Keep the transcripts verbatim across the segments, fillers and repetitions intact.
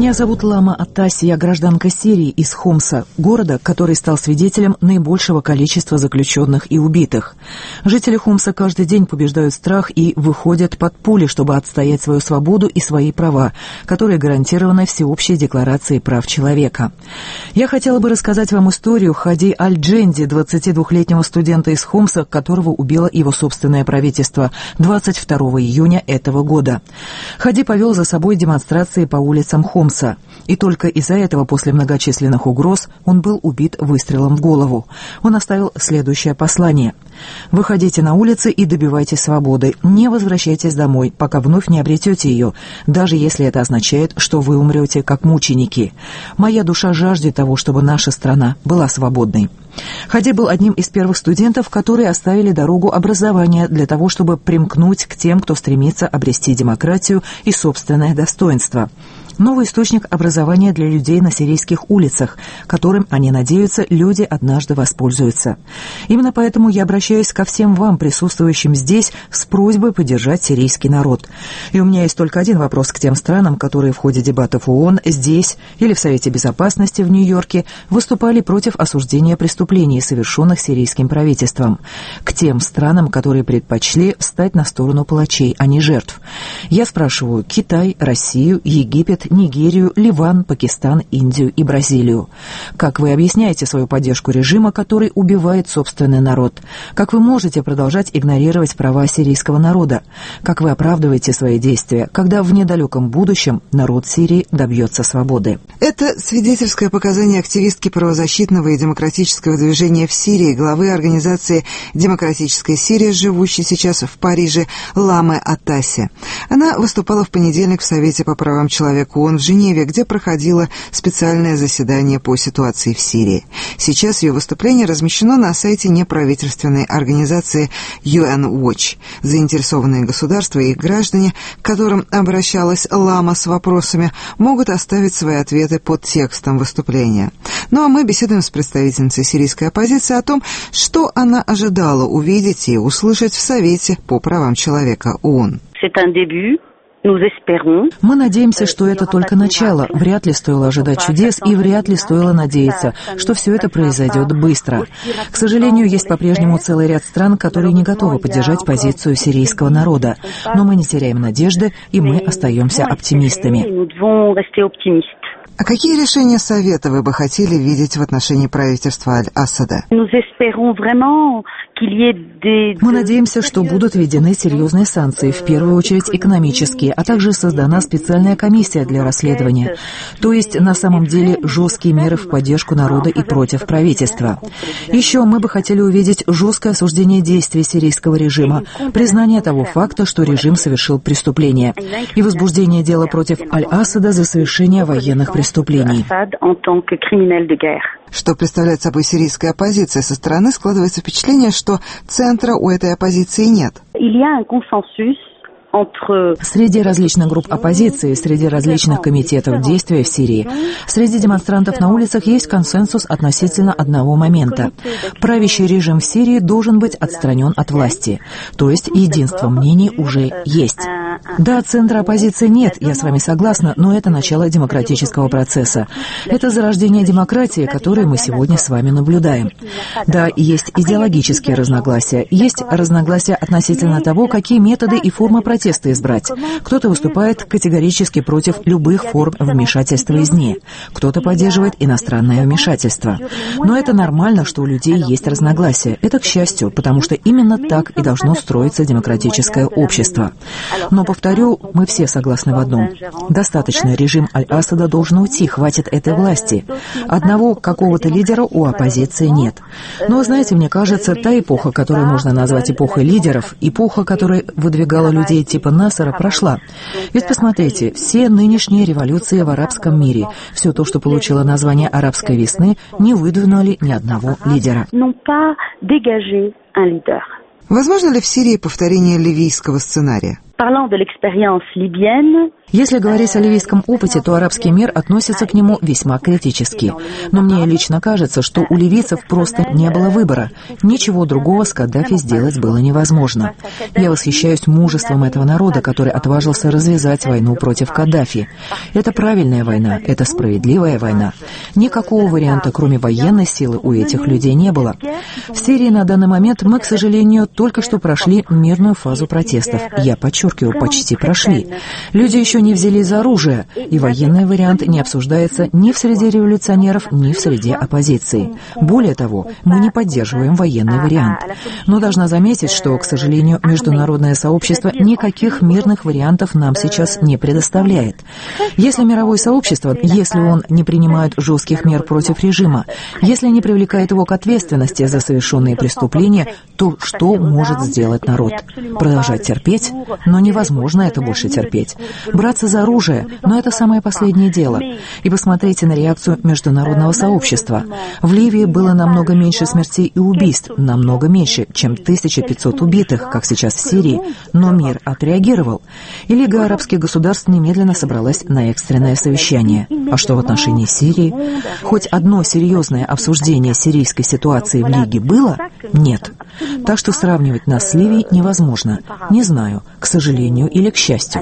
Меня зовут Лама Атаси, я гражданка Сирии из Хомса, города, который стал свидетелем наибольшего количества заключенных и убитых. Жители Хомса каждый день побеждают страх и выходят под пули, чтобы отстоять свою свободу и свои права, которые гарантированы Всеобщей декларацией прав человека. Я хотела бы рассказать вам историю Хади Аль-Дженди, двадцатидвухлетнего студента из Хомса, которого убило его собственное правительство двадцать второго июня этого года. Хади повел за собой демонстрации по улицам Хомса. И только из-за этого, после многочисленных угроз, он был убит выстрелом в голову. Он оставил следующее послание. «Выходите на улицы и добивайтесь свободы. Не возвращайтесь домой, пока вновь не обретете ее, даже если это означает, что вы умрете как мученики. Моя душа жаждет того, чтобы наша страна была свободной». Хади был одним из первых студентов, которые оставили дорогу образования для того, чтобы примкнуть к тем, кто стремится обрести демократию и собственное достоинство. Новый источник образования для людей на сирийских улицах, которым, они надеются, люди однажды воспользуются. Именно поэтому я обращаюсь ко всем вам, присутствующим здесь, с просьбой поддержать сирийский народ. И у меня есть только один вопрос к тем странам, которые в ходе дебатов ООН здесь или в Совете Безопасности в Нью-Йорке выступали против осуждения преступлений, совершенных сирийским правительством. К тем странам, которые предпочли встать на сторону палачей, а не жертв. Я спрашиваю Китай, Россию, Египет, Нигерию, Ливан, Пакистан, Индию и Бразилию. Как вы объясняете свою поддержку режима, который убивает собственный народ? Как вы можете продолжать игнорировать права сирийского народа? Как вы оправдываете свои действия, когда в недалеком будущем народ Сирии добьется свободы? Это свидетельское показание активистки правозащитного и демократического движения в Сирии, главы организации «Демократическая Сирия», живущей сейчас в Париже, Ламы Атаси. Она выступала в понедельник в Совете по правам человека ООН в Женеве, где проходило специальное заседание по ситуации в Сирии. Сейчас ее выступление размещено на сайте неправительственной организации ю эн Watch. Заинтересованные государства и их граждане, к которым обращалась Лама с вопросами, могут оставить свои ответы под текстом выступления. Ну а мы беседуем с представительницей сирийской оппозиции о том, что она ожидала увидеть и услышать в Совете по правам человека ООН. Мы надеемся, что это только начало. Вряд ли стоило ожидать чудес и вряд ли стоило надеяться, что все это произойдет быстро. К сожалению, есть по-прежнему целый ряд стран, которые не готовы поддержать позицию сирийского народа. Но мы не теряем надежды, и мы остаемся оптимистами. А какие решения Совета вы бы хотели видеть в отношении правительства Аль-Асада? Мы надеемся, что будут введены серьезные санкции, в первую очередь экономические, а также создана специальная комиссия для расследования. То есть, на самом деле, жесткие меры в поддержку народа и против правительства. Еще мы бы хотели увидеть жесткое осуждение действий сирийского режима, признание того факта, что режим совершил преступление, и возбуждение дела против Аль-Асада за совершение военных преступлений. Что представляет собой сирийская оппозиция? Со стороны складывается впечатление, что центра у этой оппозиции нет. Среди различных групп оппозиции, среди различных комитетов действия в Сирии, среди демонстрантов на улицах есть консенсус относительно одного момента. Правящий режим в Сирии должен быть отстранен от власти. То есть единство мнений уже есть. Да, центра оппозиции нет, я с вами согласна, но это начало демократического процесса. Это зарождение демократии, которое мы сегодня с вами наблюдаем. Да, есть идеологические разногласия, есть разногласия относительно того, какие методы и формы протеста избрать. Кто-то выступает категорически против любых форм вмешательства извне, кто-то поддерживает иностранное вмешательство. Но это нормально, что у людей есть разногласия. Это к счастью, потому что именно так и должно строиться демократическое общество. Но, повторю, мы все согласны в одном. Достаточно, режим Аль-Асада должен уйти, хватит этой власти. Одного какого-то лидера у оппозиции нет. Но, знаете, мне кажется, та эпоха, которую можно назвать эпохой лидеров, эпоха, которая выдвигала людей типа Насера, прошла. Ведь посмотрите, все нынешние революции в арабском мире, все то, что получило название арабской весны, не выдвинули ни одного лидера. Возможно ли в Сирии повторение ливийского сценария? Если говорить о ливийском опыте, то арабский мир относится к нему весьма критически. Но мне лично кажется, что у ливийцев просто не было выбора. Ничего другого с Каддафи сделать было невозможно. Я восхищаюсь мужеством этого народа, который отважился развязать войну против Каддафи. Это правильная война, это справедливая война. Никакого варианта, кроме военной силы, у этих людей не было. В Сирии на данный момент мы, к сожалению, только что прошли мирную фазу протестов. Я подчеркиваю, почти прошли. Люди еще не взялись за оружие, и военный вариант не обсуждается ни в среде революционеров, ни в среде оппозиции. Более того, мы не поддерживаем военный вариант. Но должна заметить, что, к сожалению, международное сообщество никаких мирных вариантов нам сейчас не предоставляет. Если мировое сообщество, если он не принимает жестких мер против режима, если не привлекает его к ответственности за совершенные преступления, то что может сделать народ? Продолжать терпеть? Но невозможно это больше терпеть. Браться за оружие, но это самое последнее дело. И посмотрите на реакцию международного сообщества. В Ливии было намного меньше смертей и убийств, намного меньше, чем тысяча пятьсот убитых, как сейчас в Сирии, но мир отреагировал. И Лига арабских государств немедленно собралась на экстренное совещание. А что в отношении Сирии? Хоть одно серьезное обсуждение сирийской ситуации в Лиге было? Нет. Так что сравнивать нас с Ливией невозможно. Не знаю, к сожалению или к счастью.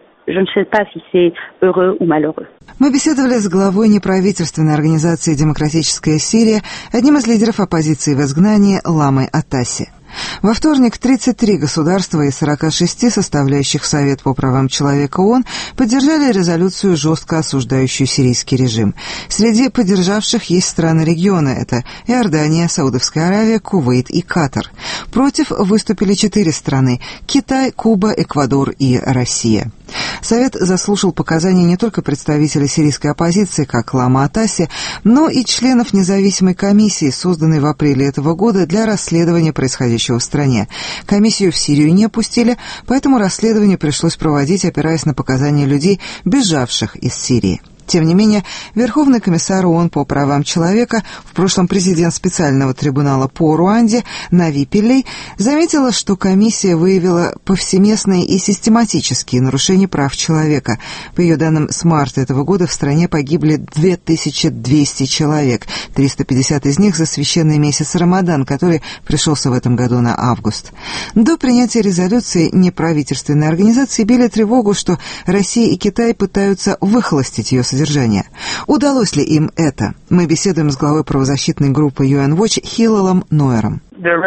Мы беседовали с главой неправительственной организации «Демократическая Сирия», одним из лидеров оппозиции в изгнании Ламой Атаси. Во вторник тридцать три государства из сорока шести, составляющих Совет по правам человека ООН, поддержали резолюцию, жестко осуждающую сирийский режим. Среди поддержавших есть страны региона. Это Иордания, Саудовская Аравия, Кувейт и Катар. Против выступили четыре страны – Китай, Куба, Эквадор и Россия. Совет заслушал показания не только представителей сирийской оппозиции, как Лама Атаси, но и членов независимой комиссии, созданной в апреле этого года для расследования происходящего в стране. Комиссию в Сирию не пустили, поэтому расследование пришлось проводить, опираясь на показания людей, бежавших из Сирии. Тем не менее, Верховный комиссар ООН по правам человека, в прошлом президент специального трибунала по Руанде Нави Пиллей, заметила, что комиссия выявила повсеместные и систематические нарушения прав человека. По ее данным, с марта этого года в стране погибли две тысячи двести человек, триста пятьдесят из них за священный месяц Рамадан, который пришелся в этом году на август. До принятия резолюции неправительственные организации били тревогу, что Россия и Китай пытаются выхолостить ее содержание. Удалось ли им это? Мы беседуем с главой правозащитной группы ю эн Watch Хиллалом Нойером.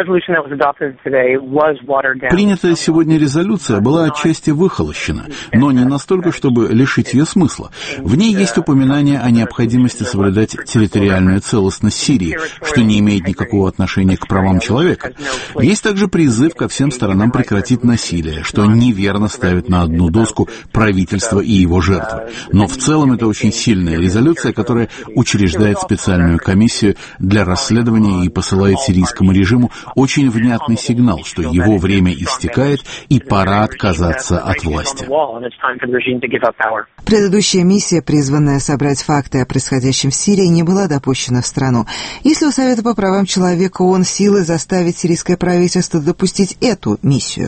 Принятая сегодня резолюция была отчасти выхолощена, но не настолько, чтобы лишить ее смысла. В ней есть упоминание о необходимости соблюдать территориальную целостность Сирии, что не имеет никакого отношения к правам человека. Есть также призыв ко всем сторонам прекратить насилие, что неверно ставит на одну доску правительство и его жертвы. Но в целом это очень сильная резолюция, которая учреждает специальную комиссию для расследования и посылает сирийскому режиму очень внятный сигнал, что его время истекает и пора отказаться от власти. Предыдущая миссия, призванная собрать факты о происходящем в Сирии, не была допущена в страну. Есть ли у Совета по правам человека ООН силы заставить сирийское правительство допустить эту миссию?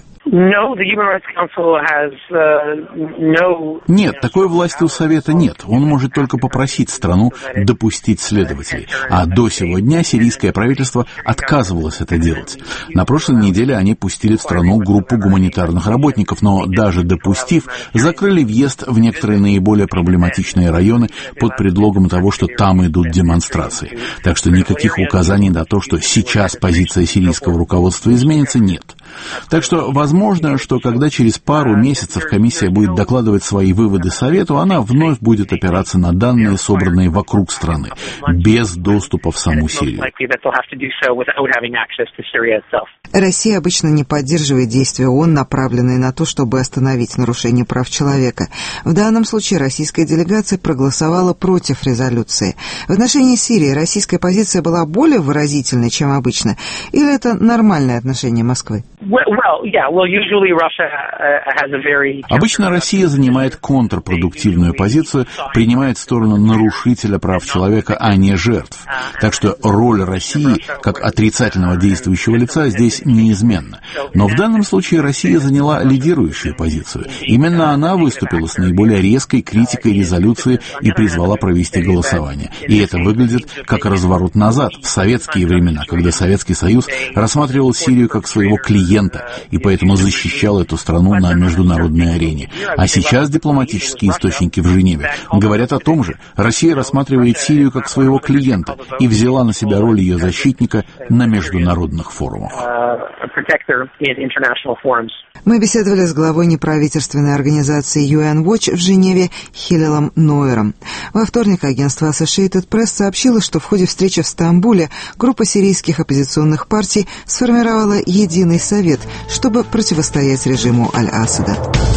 Нет, такой власти у Совета нет. Он может только попросить страну допустить следователей. А до сего дня сирийское правительство отказывалось это делать. На прошлой неделе они пустили в страну группу гуманитарных работников, но даже допустив, закрыли въезд в некоторые наиболее проблематичные районы под предлогом того, что там идут демонстрации. Так что никаких указаний на то, что сейчас позиция сирийского руководства изменится, нет. Так что возможно, что когда через пару месяцев комиссия будет докладывать свои выводы Совету, она вновь будет опираться на данные, собранные вокруг страны, без доступа в саму Сирию. Россия обычно не поддерживает действия ООН, направленные на то, чтобы остановить нарушение прав человека. В данном случае российская делегация проголосовала против резолюции. В отношении Сирии российская позиция была более выразительной, чем обычно, или это нормальное отношение Москвы? Well, yeah, well, Обычно Россия занимает контрпродуктивную позицию, принимает сторону нарушителя прав человека, а не жертв. Так что роль России как отрицательного действующего лица здесь неизменна. Но в данном случае Россия заняла лидирующую позицию. Именно она выступила с наиболее резкой критикой резолюции и призвала провести голосование. И это выглядит как разворот назад, в советские времена, когда Советский Союз рассматривал Сирию как своего клиента и поэтому защищал эту страну на международной арене. А сейчас дипломатические источники в Женеве говорят о том же. Россия рассматривает Сирию как своего клиента и взяла на себя роль ее защитника на международных форумах. Мы беседовали с главой неправительственной организации ю эн Watch в Женеве Хиллелом Нойером. Во вторник агентство Associated Press сообщило, что в ходе встречи в Стамбуле группа сирийских оппозиционных партий сформировала единый совет, чтобы противостоять режиму Аль-Асада.